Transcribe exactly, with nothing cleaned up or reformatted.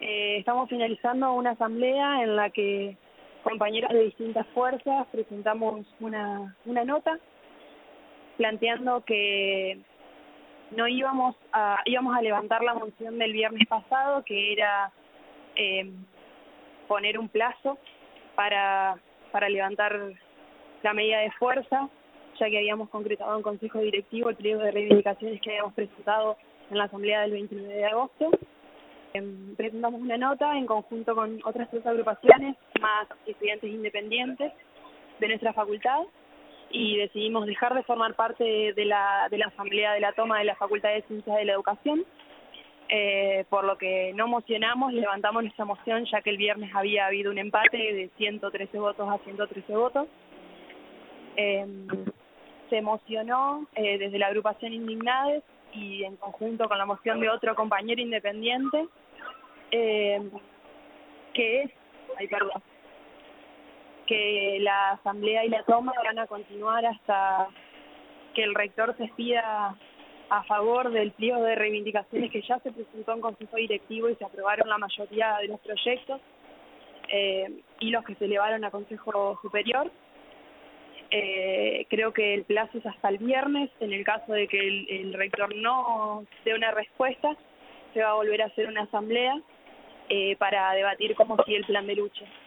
Eh, estamos finalizando una asamblea en la que compañeros de distintas fuerzas presentamos una, una nota planteando que no íbamos a, íbamos a levantar la moción del viernes pasado, que era eh, poner un plazo para, para levantar la medida de fuerza, ya que habíamos concretado en Consejo Directivo el pliego de reivindicaciones que habíamos presentado en la asamblea del veintinueve de agosto. Eh, presentamos una nota en conjunto con otras tres agrupaciones, más estudiantes independientes de nuestra facultad, y decidimos dejar de formar parte de la, de la asamblea de la toma de la Facultad de Ciencias de la Educación, eh, por lo que no mocionamos, levantamos nuestra moción, ya que el viernes había habido un empate de ciento trece votos a ciento trece votos. Eh, se mocionó eh, desde la agrupación Indignades y en conjunto con la moción de otro compañero independiente, eh, que es, ay, perdón, que la asamblea y la toma van a continuar hasta que el rector se expida a favor del pliego de reivindicaciones que ya se presentó en Consejo Directivo y se aprobaron la mayoría de los proyectos, eh, y los que se elevaron a Consejo Superior. Eh, creo que el plazo es hasta el viernes. En el caso de que el, el rector no dé una respuesta, se va a volver a hacer una asamblea eh, para debatir cómo sigue el plan de lucha.